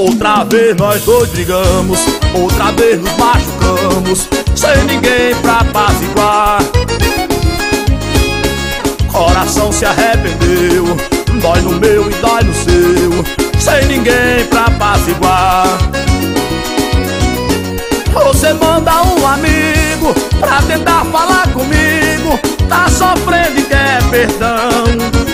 Outra vez nós dois brigamos, outra vez nos machucamos, sem ninguém pra apaziguar. Coração se arrependeu, dói no meu e dói no seu, sem ninguém pra apaziguar. Você manda um amigo pra tentar falar comigo, tá sofrendo e quer perdão.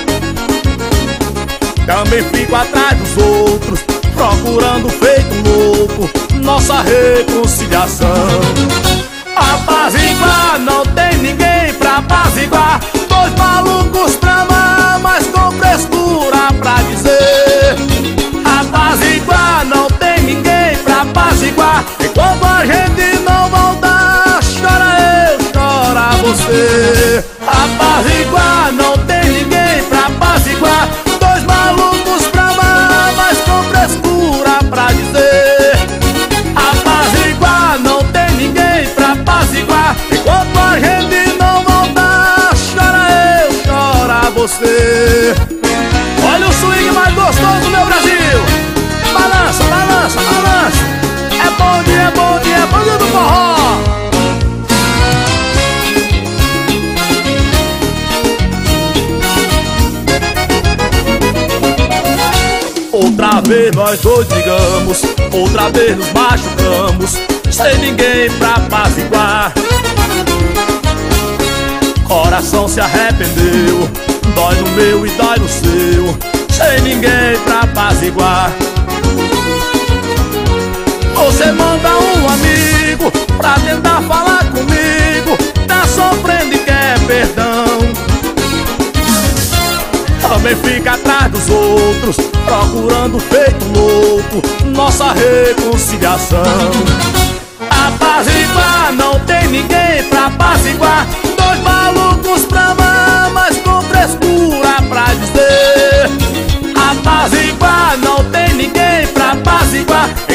Também fico atrás dos outros, procurando feito louco nossa reconciliação. Apaziguar, não tem ninguém pra apaziguar. Dois malucos pra amar, mas com frescura pra dizer. Apaziguar, não tem ninguém pra apaziguar. Enquanto a gente não voltar, chora eu, chora você. Apaziguar, não tem ninguém pra apaziguar. Dois malucos pra amar, mas com frescura pra dizer. Apaziguar, não tem ninguém pra apaziguar. Enquanto a gente não voltar, chora eu, chora você. Olha o swing mais gostoso, meu Brasil. Balança, balança, balança. É bom dia, é bom dia, é bom dia do forró. Outra vez nós dois brigamos, outra vez nos machucamos, sem ninguém pra apaziguar. Coração se arrependeu, dói no meu e dói no seu, sem ninguém pra apaziguar. Você manda um amigo pra tentar falar comigo, tá sofrendo e quer perdão. Também fica atrás dos outros, procurando feito louco nossa reconciliação. Apaziguar, não tem ninguém pra apaziguar. Dois malucos pra amar, mas com frescura pra dizer. Apaziguar, não tem ninguém pra apaziguar.